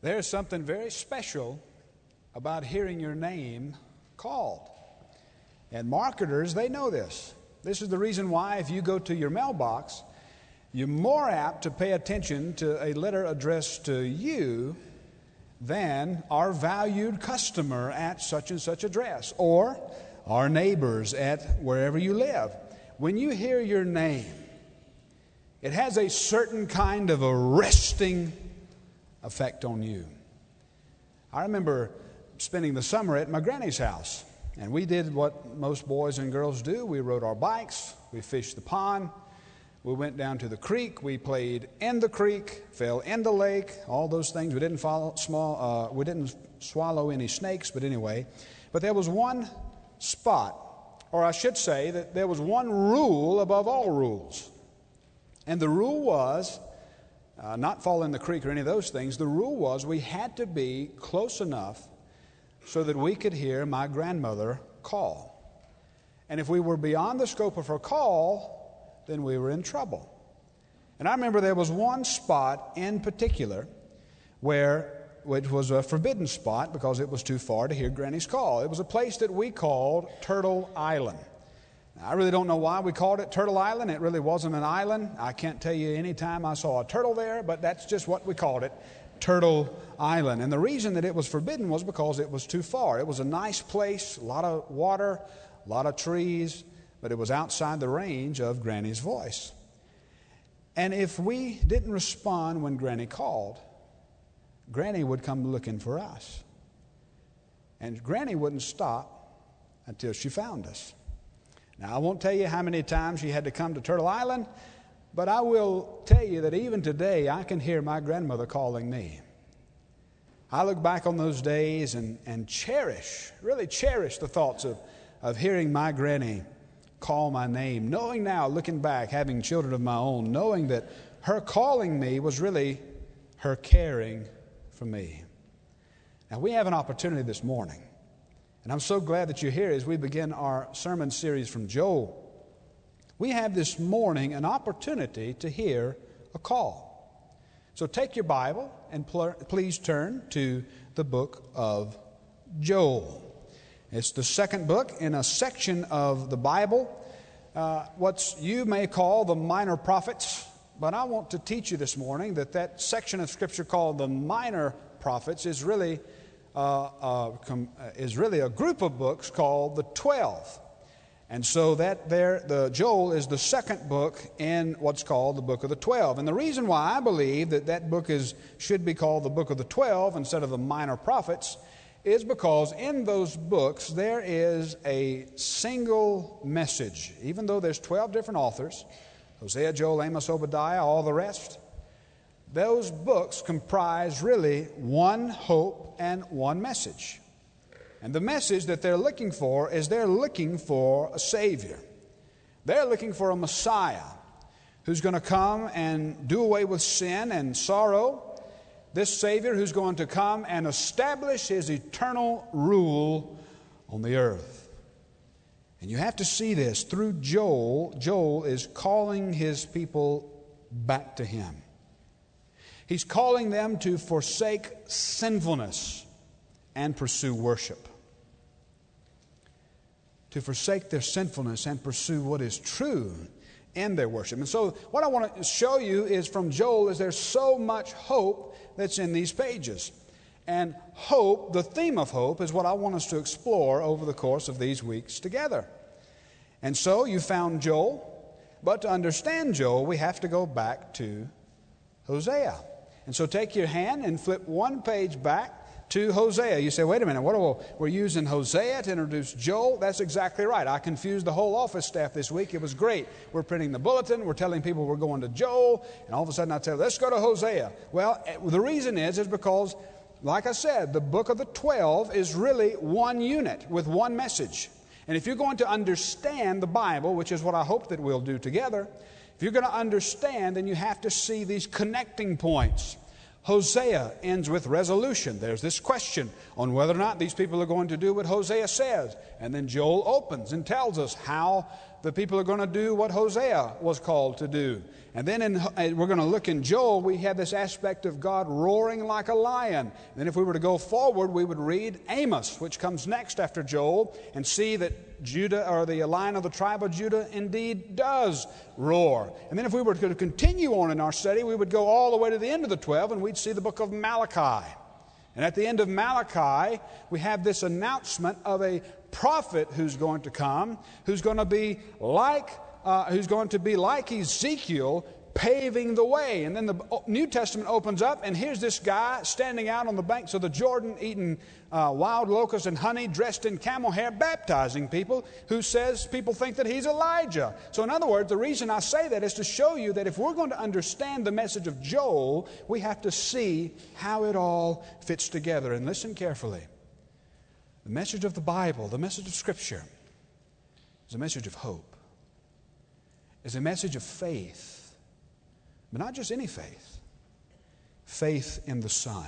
There's something very special about hearing your name called. And marketers, they know this. This is the reason why if you go to your mailbox, you're more apt to pay attention to a letter addressed to you than our valued customer at such and such address, or our neighbors at wherever you live. When you hear your name, it has a certain kind of arresting effect on you. I remember spending the summer at my granny's house, and we did what most boys and girls do. We rode our bikes, we fished the pond, we went down to the creek, we played in the creek, fell in the lake, all those things. We didn't swallow any snakes, but anyway. But there was one spot, or I should say that there was one rule above all rules. And the rule was not fall in the creek or any of those things. The rule was we had to be close enough so that we could hear my grandmother call. And if we were beyond the scope of her call, then we were in trouble. And I remember there was one spot in particular which was a forbidden spot because it was too far to hear Granny's call. It was a place that we called Turtle Island. Now, I really don't know why we called it Turtle Island. It really wasn't an island. I can't tell you any time I saw a turtle there, but that's just what we called it, Turtle Island. And the reason that it was forbidden was because it was too far. It was a nice place, a lot of water, a lot of trees, but it was outside the range of Granny's voice. And if we didn't respond when Granny called, Granny would come looking for us. And Granny wouldn't stop until she found us. Now, I won't tell you how many times she had to come to Turtle Island, but I will tell you that even today I can hear my grandmother calling me. I look back on those days and really cherish the thoughts of hearing my granny call my name, knowing now, looking back, having children of my own, knowing that her calling me was really her caring for me. Now, we have an opportunity this morning, and I'm so glad that you're here as we begin our sermon series from Joel. We have this morning an opportunity to hear a call. So take your Bible and please turn to the book of Joel. It's the second book in a section of the Bible, what you may call the minor prophets. But I want to teach you this morning that section of Scripture called the minor prophets is really a group of books called the 12. And so the Joel is the second book in what's called the book of the 12. And the reason why I believe that book should be called the book of the 12 instead of the minor prophets is because in those books there is a single message. Even though there's 12 different authors, Hosea, Joel, Amos, Obadiah, all the rest, those books comprise really one hope and one message. And the message that they're looking for is they're looking for a Savior. They're looking for a Messiah who's going to come and do away with sin and sorrow. This Savior who's going to come and establish His eternal rule on the earth. And you have to see this through Joel. Joel is calling his people back to Him. He's calling them to forsake sinfulness and pursue worship. To forsake their sinfulness and pursue what is true in their worship. And so what I want to show you is from Joel is there's so much hope that's in these pages. And hope, the theme of hope, is what I want us to explore over the course of these weeks together. And so you found Joel, but to understand Joel, we have to go back to Hosea. And so take your hand and flip one page back to Hosea. You say, wait a minute, we're using Hosea to introduce Joel? That's exactly right. I confused the whole office staff this week. It was great. We're printing the bulletin. We're telling people we're going to Joel. And all of a sudden I tell them, let's go to Hosea. Well, the reason is because, like I said, the book of the 12 is really one unit with one message. And if you're going to understand the Bible, which is what I hope that we'll do together, if you're going to understand, then you have to see these connecting points. Hosea ends with resolution. There's this question on whether or not these people are going to do what Hosea says. And then Joel opens and tells us how the people are going to do what Hosea was called to do. And then we're going to look in Joel, we have this aspect of God roaring like a lion. And then if we were to go forward, we would read Amos, which comes next after Joel, and see that Judah, or the Lion of the tribe of Judah, indeed does roar. And then if we were to continue on in our study, we would go all the way to the end of the 12, and we'd see the book of Malachi. And at the end of Malachi, we have this announcement of a prophet who's going to come, who's going to be like Ezekiel, paving the way. And then the New Testament opens up, and here's this guy standing out on the banks of the Jordan, eating wild locusts and honey, dressed in camel hair, baptizing people, who says people think that he's Elijah. So in other words, the reason I say that is to show you that if we're going to understand the message of Joel, we have to see how it all fits together. And listen carefully. The message of the Bible, the message of Scripture, is a message of hope. It's a message of faith, but not just any faith. Faith in the Son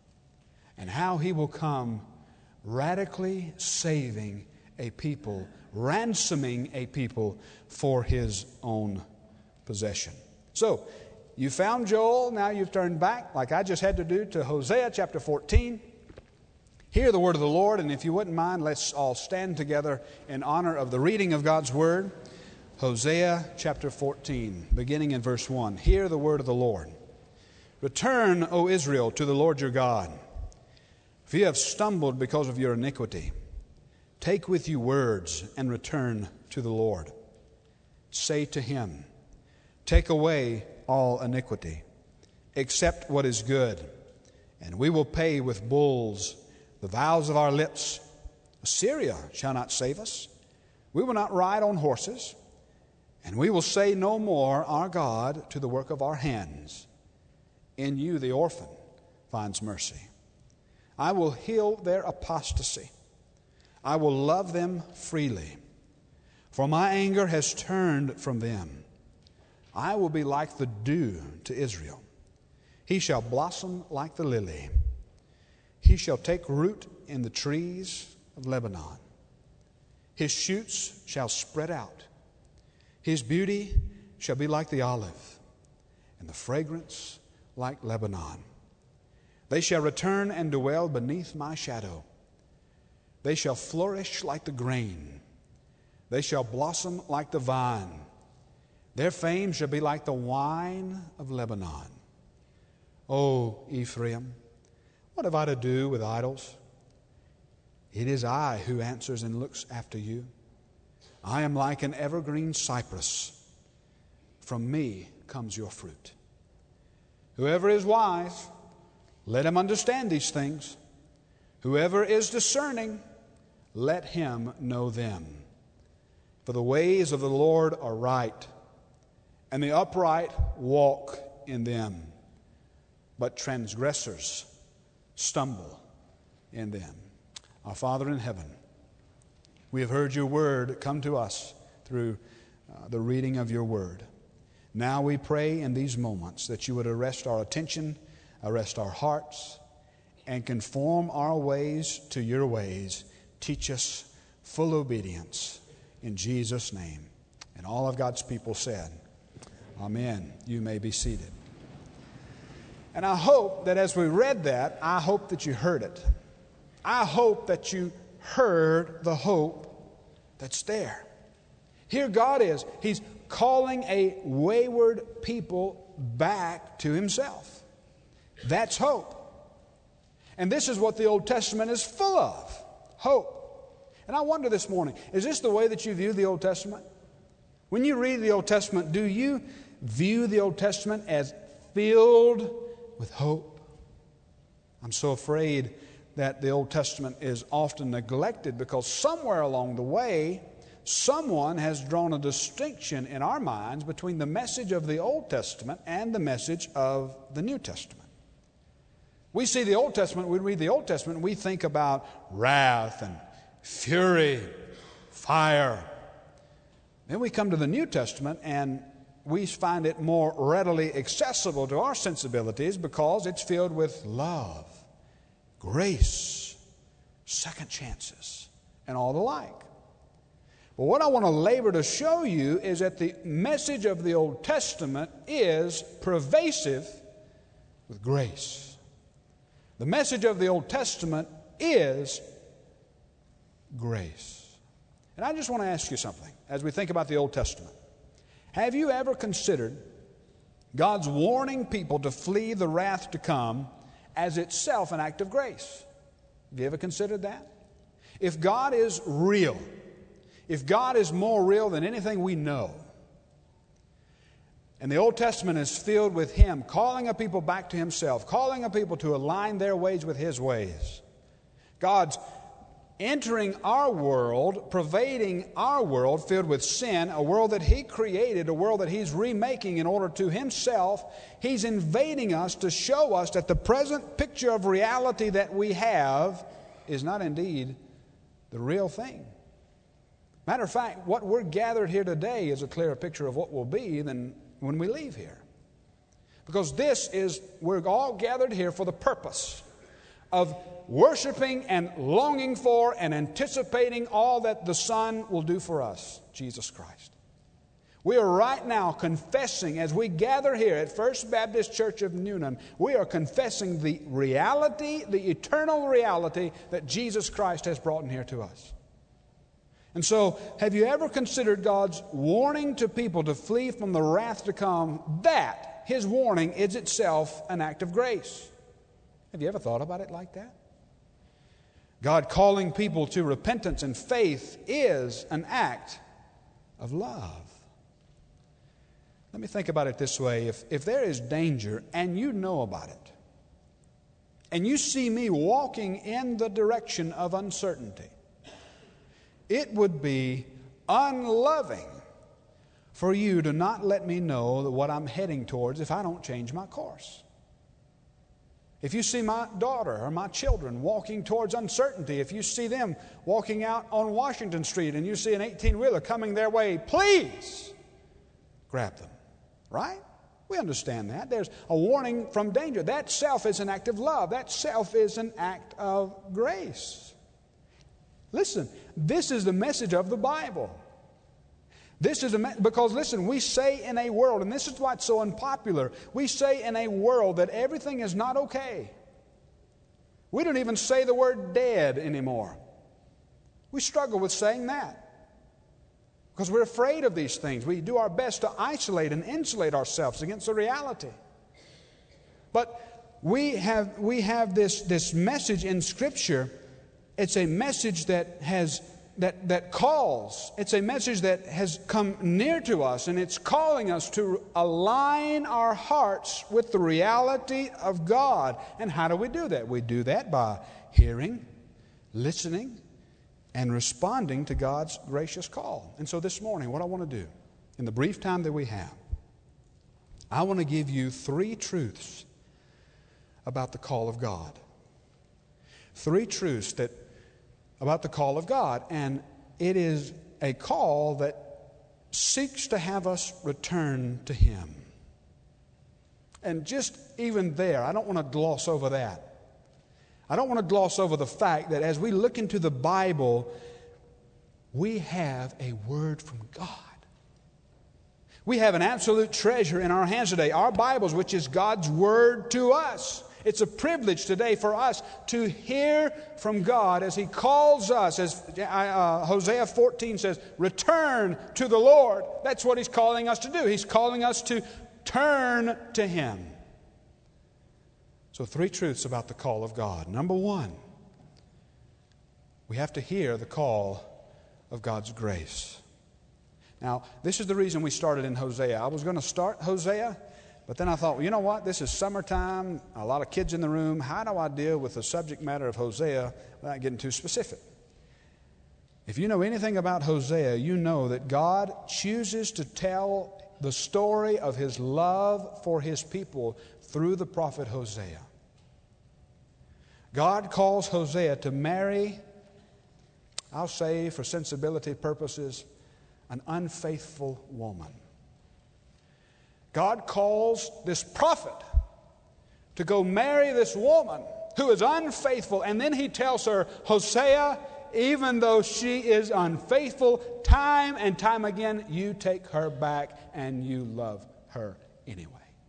and how He will come radically saving a people, ransoming a people for His own possession. So, you found Joel, now you've turned back, like I just had to do, to Hosea chapter 14. Hear the word of the Lord, and if you wouldn't mind, let's all stand together in honor of the reading of God's word. Hosea chapter 14, beginning in verse 1. Hear the word of the Lord. Return, O Israel, to the Lord your God. For you have stumbled because of your iniquity. Take with you words and return to the Lord. Say to Him, take away all iniquity, accept what is good, and we will pay with bulls the vows of our lips. Assyria shall not save us. We will not ride on horses, and we will say no more, our God, to the work of our hands. In you the orphan finds mercy. I will heal their apostasy. I will love them freely. For my anger has turned from them. I will be like the dew to Israel. He shall blossom like the lily. He shall take root in the trees of Lebanon. His shoots shall spread out. His beauty shall be like the olive, and the fragrance like Lebanon. They shall return and dwell beneath my shadow. They shall flourish like the grain. They shall blossom like the vine. Their fame shall be like the wine of Lebanon. O Ephraim, what have I to do with idols? It is I who answers and looks after you. I am like an evergreen cypress. From me comes your fruit. Whoever is wise, let him understand these things. Whoever is discerning, let him know them. For the ways of the Lord are right, and the upright walk in them. But transgressors stumble in them. Our Father in heaven, we have heard your word come to us through the reading of your word. Now we pray in these moments that you would arrest our attention, arrest our hearts, and conform our ways to your ways. Teach us full obedience in Jesus' name. And all of God's people said, Amen. You may be seated. And I hope that as we read that, I hope that you heard it. I hope that you heard the hope that's there. Here God is. He's calling a wayward people back to Himself. That's hope. And this is what the Old Testament is full of. Hope. And I wonder this morning, is this the way that you view the Old Testament? When you read the Old Testament, do you view the Old Testament as filled with hope? I'm so afraid that the Old Testament is often neglected because somewhere along the way, someone has drawn a distinction in our minds between the message of the Old Testament and the message of the New Testament. We see the Old Testament, we read the Old Testament, we think about wrath and fury, fire. Then we come to the New Testament and we find it more readily accessible to our sensibilities because it's filled with love, grace, second chances, and all the like. But what I want to labor to show you is that the message of the Old Testament is pervasive with grace. The message of the Old Testament is grace. And I just want to ask you something as we think about the Old Testament. Have you ever considered God's warning people to flee the wrath to come as itself an act of grace? Have you ever considered that? If God is real, if God is more real than anything we know, and the Old Testament is filled with Him calling a people back to Himself, calling a people to align their ways with His ways, God's entering our world, pervading our world filled with sin, a world that He created, a world that He's remaking in order to Himself. He's invading us to show us that the present picture of reality that we have is not indeed the real thing. Matter of fact, what we're gathered here today is a clearer picture of what will be than when we leave here. Because we're all gathered here for the purpose of worshiping and longing for and anticipating all that the Son will do for us, Jesus Christ. We are right now confessing, as we gather here at First Baptist Church of Newnan, we are confessing the reality, the eternal reality that Jesus Christ has brought in here to us. And so, have you ever considered God's warning to people to flee from the wrath to come, that His warning is itself an act of grace? Have you ever thought about it like that? God calling people to repentance and faith is an act of love. Let me think about it this way. If there is danger and you know about it, and you see me walking in the direction of uncertainty, it would be unloving for you to not let me know what I'm heading towards if I don't change my course. If you see my daughter or my children walking towards uncertainty, if you see them walking out on Washington Street and you see an 18-wheeler coming their way, please grab them, right? We understand that. There's a warning from danger. That self is an act of love. That self is an act of grace. Listen, this is the message of the Bible. Because listen, we say in a world, and this is why it's so unpopular, we say in a world that everything is not okay. We don't even say the word dead anymore. We struggle with saying that because we're afraid of these things. We do our best to isolate and insulate ourselves against the reality. But we have this message in Scripture. It's a message that calls. It's a message that has come near to us, and it's calling us to align our hearts with the reality of God. And how do we do that? We do that by hearing, listening, and responding to God's gracious call. And so this morning, what I want to do, in the brief time that we have, I want to give you 3 truths about the call of God. 3 truths about the call of God, and it is a call that seeks to have us return to Him. And just even there, I don't want to gloss over that. I don't want to gloss over the fact that as we look into the Bible, we have a word from God. We have an absolute treasure in our hands today, our Bibles, which is God's word to us. It's a privilege today for us to hear from God as He calls us, as Hosea 14 says, return to the Lord. That's what He's calling us to do. He's calling us to turn to Him. So 3 truths about the call of God. Number 1, we have to hear the call of God's grace. Now, this is the reason we started in Hosea. I was going to start Hosea, but then I thought, well, you know what? This is summertime, a lot of kids in the room. How do I deal with the subject matter of Hosea without getting too specific? If you know anything about Hosea, you know that God chooses to tell the story of His love for His people through the prophet Hosea. God calls Hosea to marry, I'll say for sensibility purposes, an unfaithful woman. God calls this prophet to go marry this woman who is unfaithful, and then He tells her, Hosea, even though she is unfaithful, time and time again, you take her back and you love her anyway.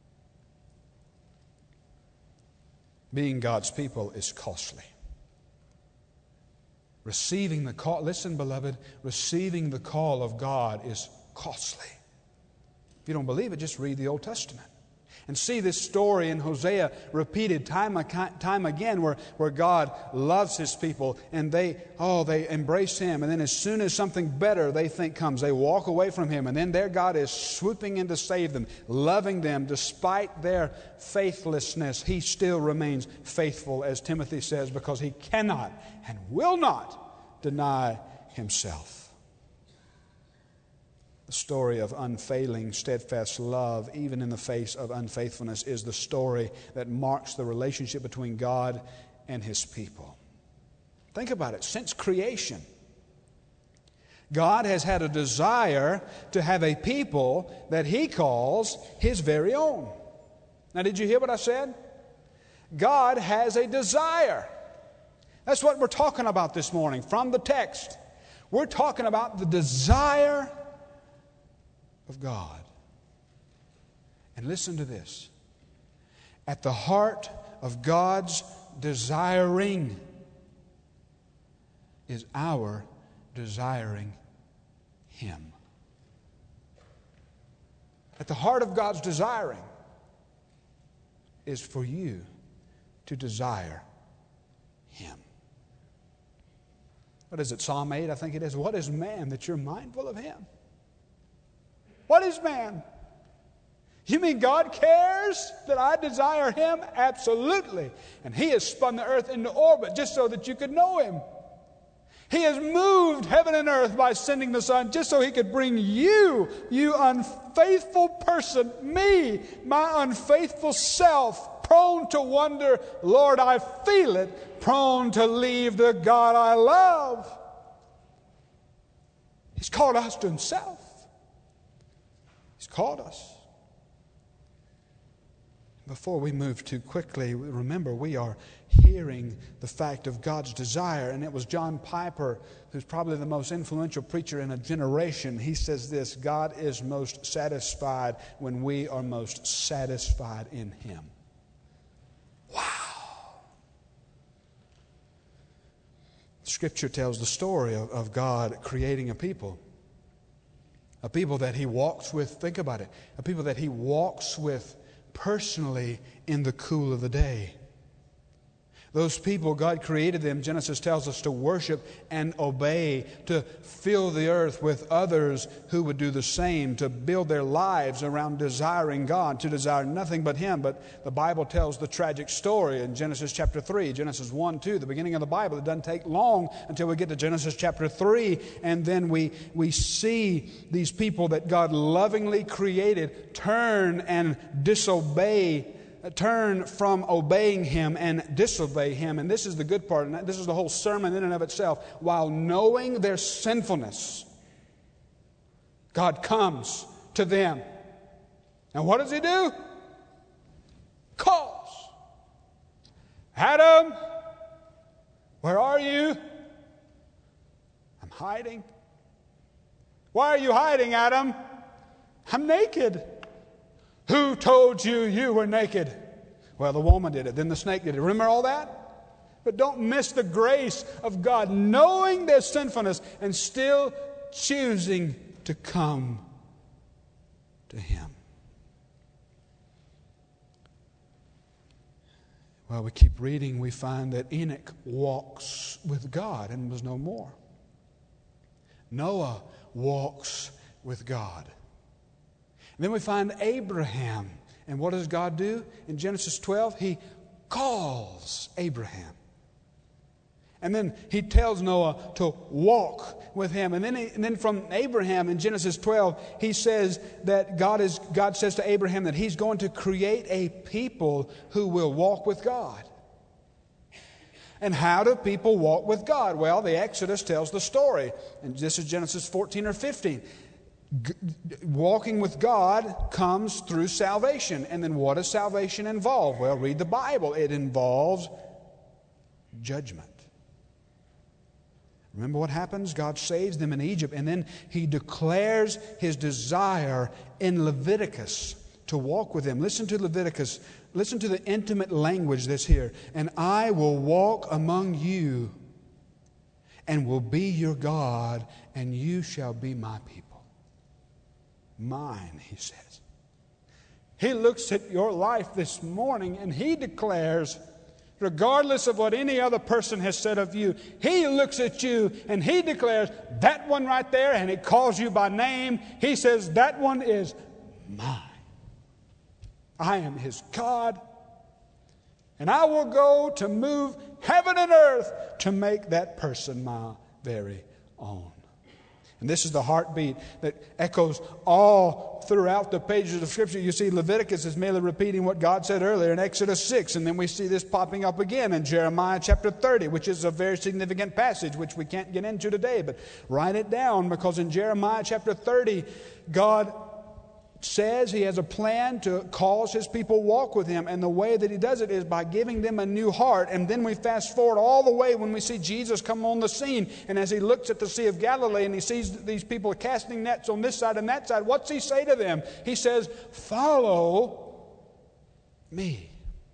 Being God's people is costly. Receiving the call, listen, beloved, receiving the call of God is costly. If you don't believe it, just read the Old Testament and see this story in Hosea repeated time again where God loves His people and they embrace Him. And then as soon as something better they think comes, they walk away from Him. And then their God is swooping in to save them, loving them despite their faithlessness. He still remains faithful, as Timothy says, because He cannot and will not deny Himself. The story of unfailing, steadfast love, even in the face of unfaithfulness, is the story that marks the relationship between God and His people. Think about it. Since creation, God has had a desire to have a people that He calls His very own. Now, did you hear what I said? God has a desire. That's what we're talking about this morning from the text. We're talking about the desire of God. And listen to this. At the heart of God's desiring is our desiring Him. At the heart of God's desiring is for you to desire Him. What is it, Psalm 8, I think it is? What is man that you're mindful of him? What is man? You mean God cares that I desire Him? Absolutely. And He has spun the earth into orbit just so that you could know Him. He has moved heaven and earth by sending the Son just so He could bring you unfaithful person, me, my unfaithful self, prone to wonder, Lord, I feel it, prone to leave the God I love. He's called us to Himself. He's called us. Before we move too quickly, remember we are hearing the fact of God's desire. And it was John Piper, who's probably the most influential preacher in a generation. He says this: God is most satisfied when we are most satisfied in Him. Wow. Scripture tells the story of God creating a people. A people that He walks with, think about it, a people that He walks with personally in the cool of the day. Those people, God created them, Genesis tells us, to worship and obey, to fill the earth with others who would do the same, to build their lives around desiring God, to desire nothing but Him. But the Bible tells the tragic story in Genesis chapter 3, Genesis 1, 2, the beginning of the Bible. It doesn't take long until we get to Genesis chapter 3, and then we see these people that God lovingly created turn and disobey, turn from obeying Him and disobey Him. And this is the good part, and this is the whole sermon in and of itself. While knowing their sinfulness, God comes to them. And what does He do? Calls. Adam, where are you? I'm hiding. Why are you hiding, Adam? I'm naked. Who told you you were naked? Well, the woman did it. Then the snake did it. Remember all that? But don't miss the grace of God, knowing their sinfulness and still choosing to come to Him. Well, we keep reading. We find that Enoch walks with God and was no more. Noah walks with God. And then we find Abraham. And what does God do? In Genesis 12, He calls Abraham. And then He tells Noah to walk with him. And then from Abraham in Genesis 12, He says that God says to Abraham that He's going to create a people who will walk with God. And how do people walk with God? Well, the Exodus tells the story. And this is Genesis 14 or 15. Walking with God comes through salvation. And then what does salvation involve? Well, read the Bible. It involves judgment. Remember what happens? God saves them in Egypt, and then He declares His desire in Leviticus to walk with them. Listen to Leviticus. Listen to the intimate language that's here. And I will walk among you and will be your God, and you shall be my people. Mine, He says. He looks at your life this morning and He declares, regardless of what any other person has said of you, He looks at you and He declares, that one right there, and He calls you by name. He says, that one is mine. I am His God, and I will go to move heaven and earth to make that person my very own. And this is the heartbeat that echoes all throughout the pages of Scripture. You see, Leviticus is merely repeating what God said earlier in Exodus 6. And then we see this popping up again in Jeremiah chapter 30, which is a very significant passage, which we can't get into today. But write it down, because in Jeremiah chapter 30, God says He has a plan to cause His people walk with Him, and the way that He does it is by giving them a new heart. And then we fast forward all the way when we see Jesus come on the scene, and as He looks at the Sea of Galilee and He sees these people casting nets on this side and that side, what's He say to them? He says, follow me.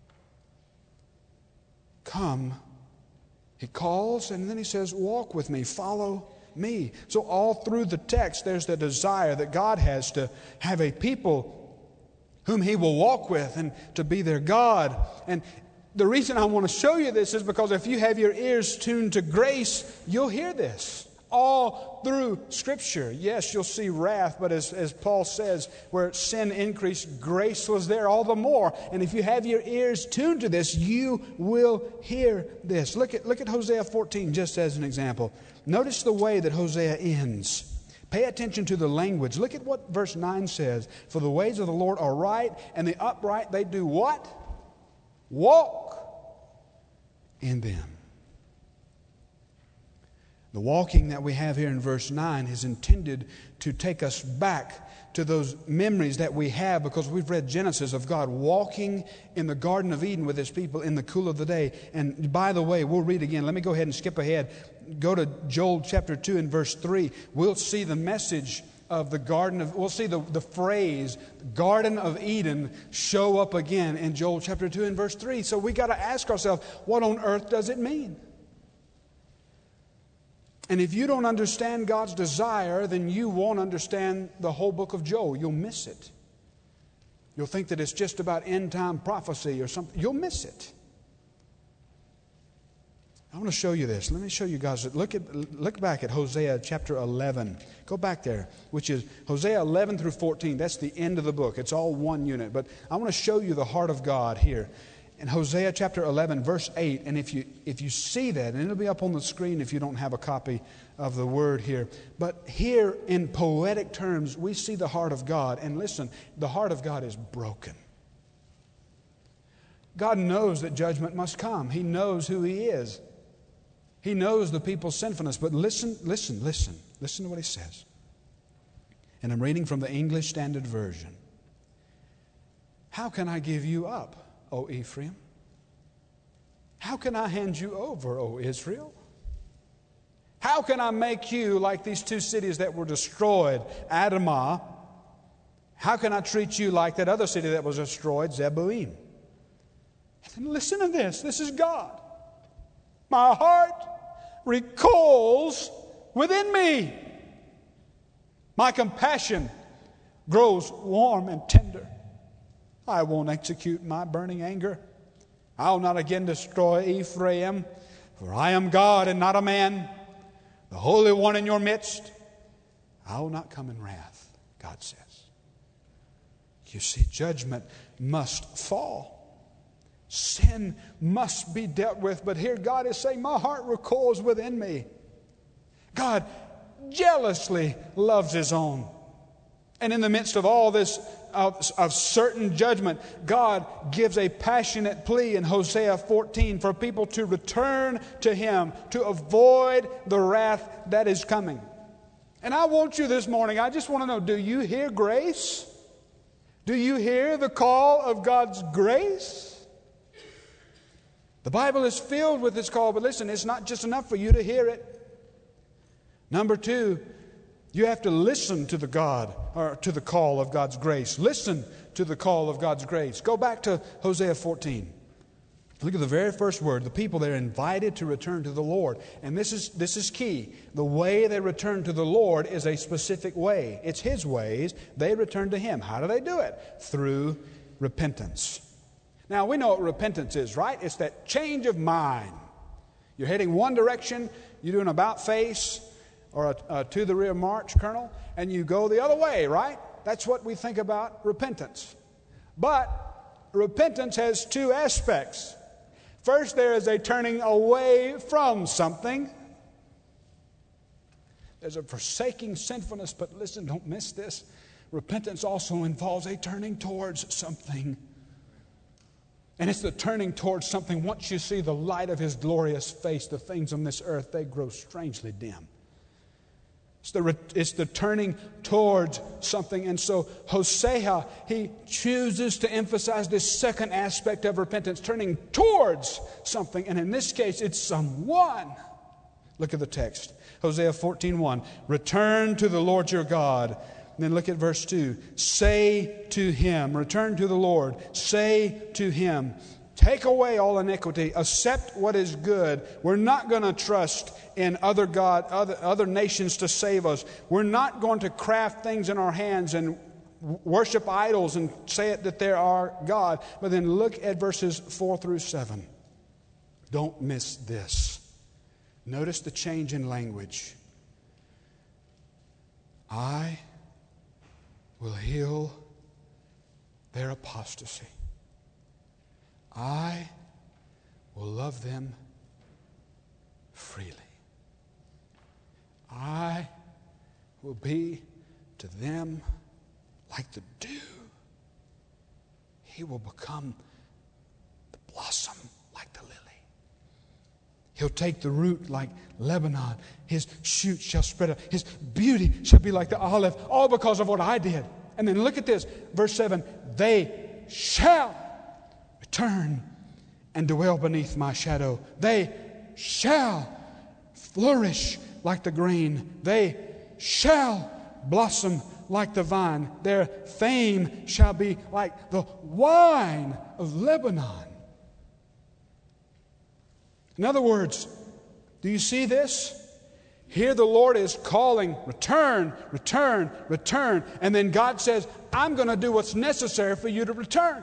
Come. He calls, and then He says, walk with me, follow me. So all through the text, there's the desire that God has to have a people whom He will walk with and to be their God. And the reason I want to show you this is because if you have your ears tuned to grace, you'll hear this all through Scripture. Yes, you'll see wrath, but as Paul says, where sin increased, grace was there all the more. And if you have your ears tuned to this, you will hear this. Look at Hosea 14 just as an example. Notice the way that Hosea ends. Pay attention to the language. Look at what verse 9 says. For the ways of the Lord are right, and the upright, they do what? Walk in them. The walking that we have here in verse 9 is intended to take us back to those memories that we have, because we've read Genesis of God walking in the Garden of Eden with His people in the cool of the day. And by the way, we'll read again. Let me go ahead and skip ahead. Go to Joel chapter 2 and verse 3. We'll see the message of the Garden of, we'll see the phrase Garden of Eden show up again in Joel chapter 2 and verse 3. So we got to ask ourselves, what on earth does it mean? And if you don't understand God's desire, then you won't understand the whole book of Joel. You'll miss it. You'll think that it's just about end-time prophecy or something. You'll miss it. I want to show you this. Let me show you guys. Look back at Hosea chapter 11. Go back there, which is Hosea 11 through 14. That's the end of the book. It's all one unit. But I want to show you the heart of God here. In Hosea chapter 11, verse 8, and if you see that, and it'll be up on the screen if you don't have a copy of the word here. But here in poetic terms, we see the heart of God. And listen, the heart of God is broken. God knows that judgment must come. He knows who He is. He knows the people's sinfulness. But listen to what He says. And I'm reading from the English Standard Version. How can I give you up, O Ephraim? How can I hand you over, O Israel? How can I make you like these two cities that were destroyed, Admah? How can I treat you like that other city that was destroyed, Zeboim? And listen to this. This is God. My heart recoils within me. My compassion grows warm and tender. I won't execute my burning anger. I'll not again destroy Ephraim, for I am God and not a man, the Holy One in your midst. I will not come in wrath, God says. You see, judgment must fall. Sin must be dealt with. But here God is saying, my heart recoils within me. God jealously loves His own. And in the midst of all this of certain judgment, God gives a passionate plea in Hosea 14 for people to return to Him, to avoid the wrath that is coming. And I want you this morning, I just want to know, do you hear grace? Do you hear the call of God's grace? The Bible is filled with this call, but listen, it's not just enough for you to hear it. Number two, you have to listen to to the call of God's grace. Listen to the call of God's grace. Go back to Hosea 14. Look at the very first word. The people, they're invited to return to the Lord. And this is key. The way they return to the Lord is a specific way. It's His ways. They return to Him. How do they do it? Through repentance. Now, we know what repentance is, right? It's that change of mind. You're heading one direction, you do an about face or a to the rear march, Colonel, and you go the other way, right? That's what we think about repentance. But repentance has two aspects. First, there is a turning away from something. There's a forsaking sinfulness, but listen, don't miss this. Repentance also involves a turning towards something. And it's the turning towards something. Once you see the light of His glorious face, the things on this earth, they grow strangely dim. It's the turning towards something. And so Hosea, he chooses to emphasize this second aspect of repentance, turning towards something. And in this case, it's someone. Look at the text. Hosea 14:1. Return to the Lord your God. And then look at verse 2. Say to Him, return to the Lord. Say to Him, take away all iniquity. Accept what is good. We're not going to trust in other nations to save us. We're not going to craft things in our hands and worship idols and say it that they are God. But then look at verses 4 through 7. Don't miss this. Notice the change in language. I will heal their apostasy. I will love them freely. I will be to them like the dew. He will become the blossom like the lily. He'll take the root like Lebanon. His shoot shall spread out. His beauty shall be like the olive, all because of what I did. And then look at this, verse 7. They shall return and dwell beneath my shadow. They shall flourish like the grain. They shall blossom like the vine. Their fame shall be like the wine of Lebanon. In other words, do you see this? Here the Lord is calling, return, return, return. And then God says, I'm going to do what's necessary for you to return.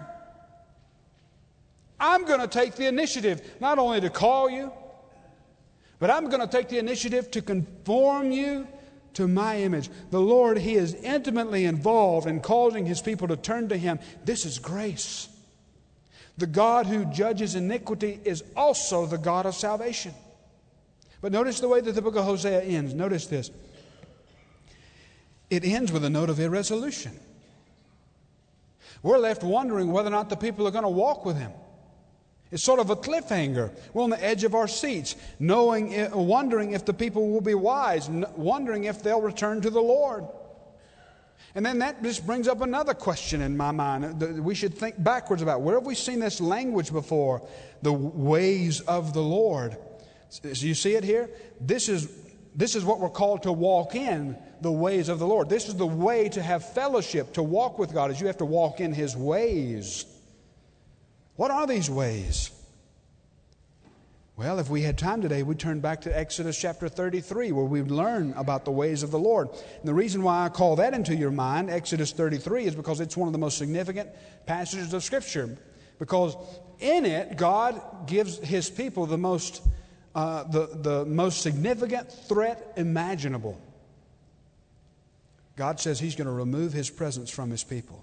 I'm going to take the initiative, not only to call you, but I'm going to take the initiative to conform you to my image. The Lord, He is intimately involved in causing His people to turn to Him. This is grace. The God who judges iniquity is also the God of salvation. But notice the way that the book of Hosea ends. Notice this. It ends with a note of irresolution. We're left wondering whether or not the people are going to walk with Him. It's sort of a cliffhanger. We're on the edge of our seats, wondering if the people will be wise, wondering if they'll return to the Lord. And then that just brings up another question in my mind. We should think backwards about where have we seen this language before? The ways of the Lord. So you see it here? This is what we're called to walk in, the ways of the Lord. This is the way to have fellowship, to walk with God, is you have to walk in His ways. What are these ways? Well, if we had time today, we'd turn back to Exodus chapter 33, where we learn about the ways of the Lord. And the reason why I call that into your mind, Exodus 33, is because it's one of the most significant passages of Scripture. Because in it, God gives His people the most significant threat imaginable. God says He's going to remove His presence from His people.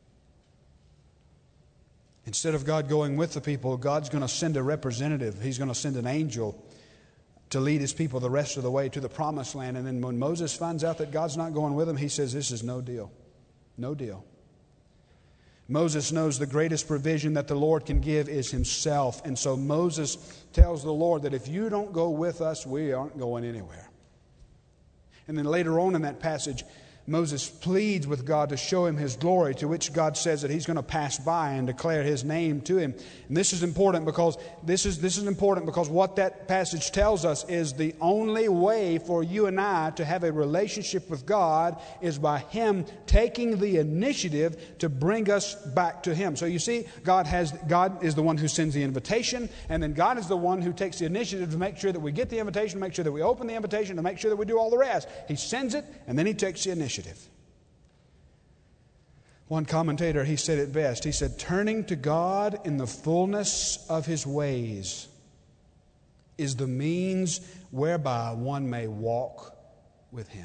Instead of God going with the people, God's going to send a representative. He's going to send an angel to lead His people the rest of the way to the promised land. And then when Moses finds out that God's not going with him, he says, this is no deal. No deal. Moses knows the greatest provision that the Lord can give is Himself. And so Moses tells the Lord that if you don't go with us, we aren't going anywhere. And then later on in that passage, Moses pleads with God to show him His glory, to which God says that He's going to pass by and declare His name to him. And this is important because what that passage tells us is the only way for you and I to have a relationship with God is by Him taking the initiative to bring us back to Him. So you see, God is the one who sends the invitation, and then God is the one who takes the initiative to make sure that we get the invitation, to make sure that we open the invitation, to make sure that we do all the rest. He sends it, and then He takes the initiative. One commentator, he said it best. He said, turning to God in the fullness of His ways is the means whereby one may walk with Him.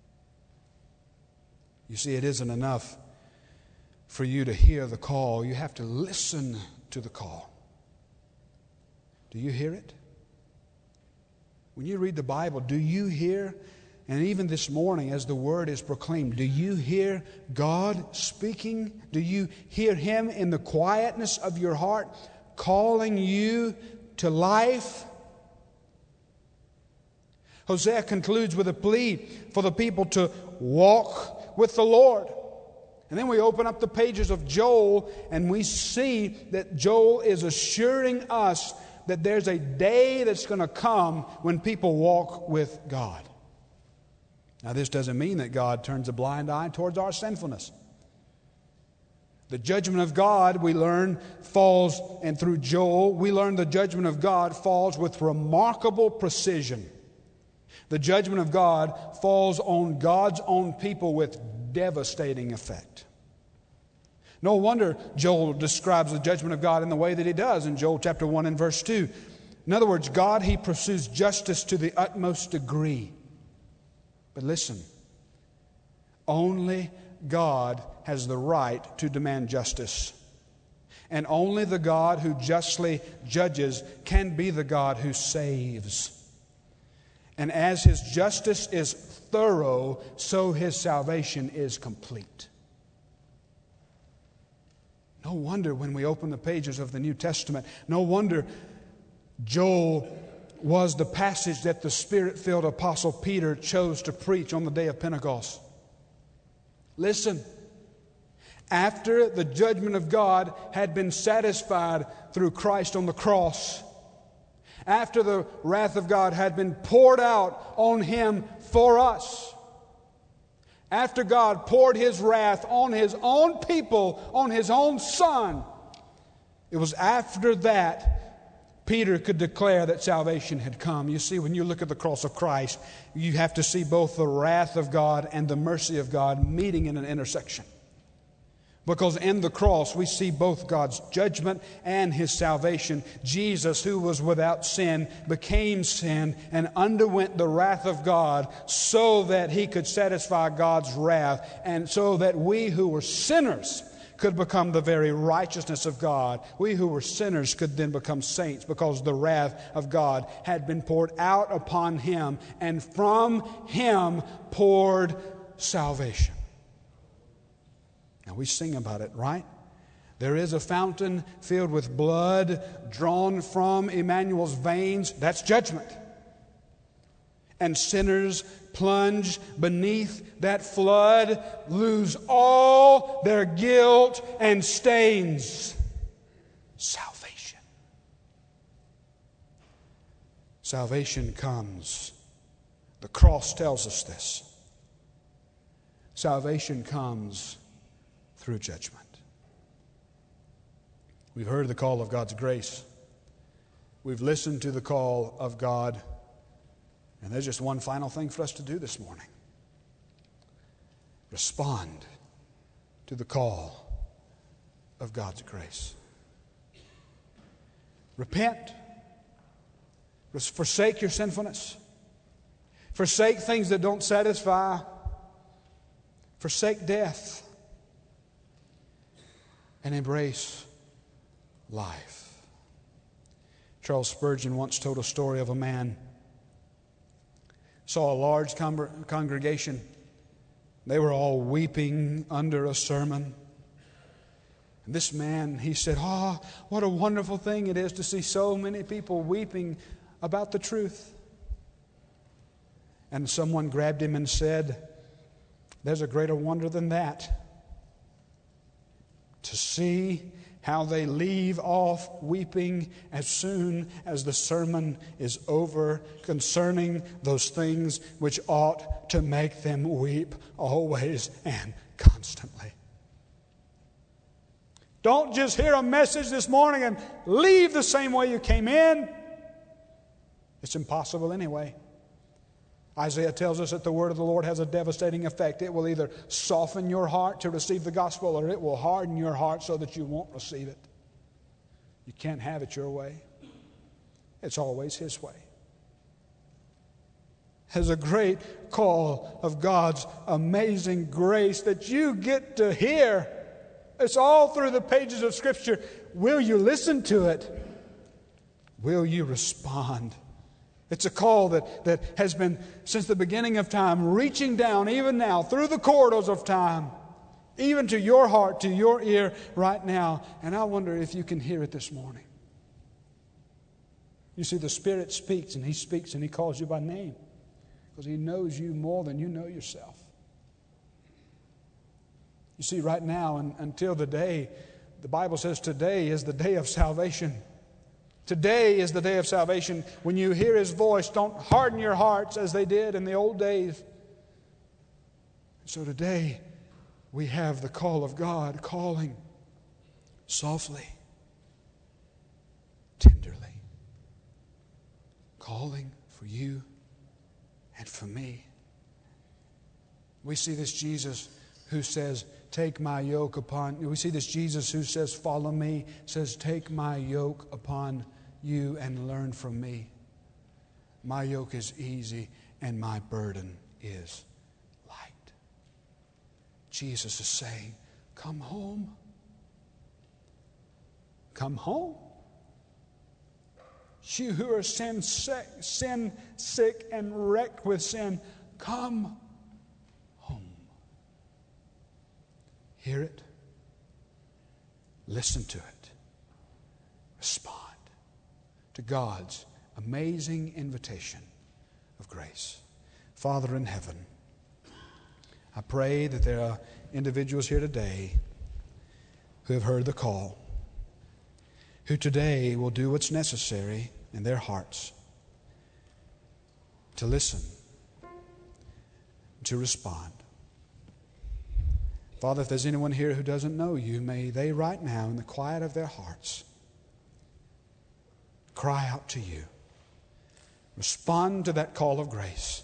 You see, it isn't enough for you to hear the call. You have to listen to the call. Do you hear it? When you read the Bible, do you hear? And even this morning, as the Word is proclaimed, do you hear God speaking? Do you hear Him in the quietness of your heart calling you to life? Hosea concludes with a plea for the people to walk with the Lord. And then we open up the pages of Joel, and we see that Joel is assuring us that there's a day that's going to come when people walk with God. Now, this doesn't mean that God turns a blind eye towards our sinfulness. The judgment of God, we learn, falls, and through Joel, we learn the judgment of God falls with remarkable precision. The judgment of God falls on God's own people with devastating effect. No wonder Joel describes the judgment of God in the way that he does in Joel chapter 1 and verse 2. In other words, God, He pursues justice to the utmost degree. But listen, only God has the right to demand justice. And only the God who justly judges can be the God who saves. And as His justice is thorough, so His salvation is complete. No wonder when we open the pages of the New Testament, no wonder Joel was the passage that the Spirit-filled Apostle Peter chose to preach on the day of Pentecost. Listen, after the judgment of God had been satisfied through Christ on the cross, after the wrath of God had been poured out on Him for us, after God poured His wrath on His own people, on His own Son, it was after that Peter could declare that salvation had come. You see, when you look at the cross of Christ, you have to see both the wrath of God and the mercy of God meeting in an intersection. Because in the cross, we see both God's judgment and His salvation. Jesus, who was without sin, became sin and underwent the wrath of God so that He could satisfy God's wrath, and so that we who were sinners could become the very righteousness of God. We who were sinners could then become saints because the wrath of God had been poured out upon Him, and from Him poured salvation. Now we sing about it, right? There is a fountain filled with blood drawn from Emmanuel's veins. That's judgment. And sinners plunge beneath that flood, lose all their guilt and stains. Salvation. Salvation comes. The cross tells us this. Salvation comes through judgment. We've heard the call of God's grace. We've listened to the call of God. And there's just one final thing for us to do this morning. Respond to the call of God's grace. Repent. Forsake your sinfulness. Forsake things that don't satisfy. Forsake death. And embrace life. Charles Spurgeon once told a story of a man saw a large congregation. They were all weeping under a sermon. And this man, he said, what a wonderful thing it is to see so many people weeping about the truth. And someone grabbed him and said, There's a greater wonder than that. To see how they leave off weeping as soon as the sermon is over concerning those things which ought to make them weep always and constantly. Don't just hear a message this morning and leave the same way you came in. It's impossible anyway. Isaiah tells us that the word of the Lord has a devastating effect. It will either soften your heart to receive the gospel, or it will harden your heart so that you won't receive it. You can't have it your way. It's always His way. There's a great call of God's amazing grace that you get to hear. It's all through the pages of Scripture. Will you listen to it? Will you respond? It's a call that has been, since the beginning of time, reaching down even now through the corridors of time, even to your heart, to your ear right now. And I wonder if you can hear it this morning. You see, the Spirit speaks, and He calls you by name because He knows you more than you know yourself. You see, right now, until the day, the Bible says today is the day of salvation. Today is the day of salvation. When you hear His voice, don't harden your hearts as they did in the old days. So today, we have the call of God calling softly, tenderly, calling for you and for me. We see this Jesus who says, take my yoke upon you. We see this Jesus who says, follow me, says, take my yoke upon you and learn from me. My yoke is easy and my burden is light. Jesus is saying, come home. Come home. You who are sin sick and wrecked with sin, come home. Hear it. Listen to it. Respond to God's amazing invitation of grace. Father in heaven, I pray that there are individuals here today who have heard the call, who today will do what's necessary in their hearts to listen, to respond. Father, if there's anyone here who doesn't know you, may they right now, in the quiet of their hearts, cry out to you. Respond to that call of grace.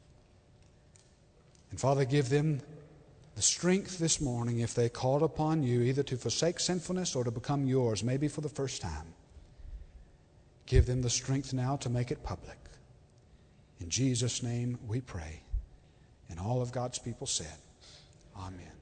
And Father, give them the strength this morning, if they called upon you, either to forsake sinfulness or to become yours, maybe for the first time. Give them the strength now to make it public. In Jesus' name we pray. And all of God's people said, Amen.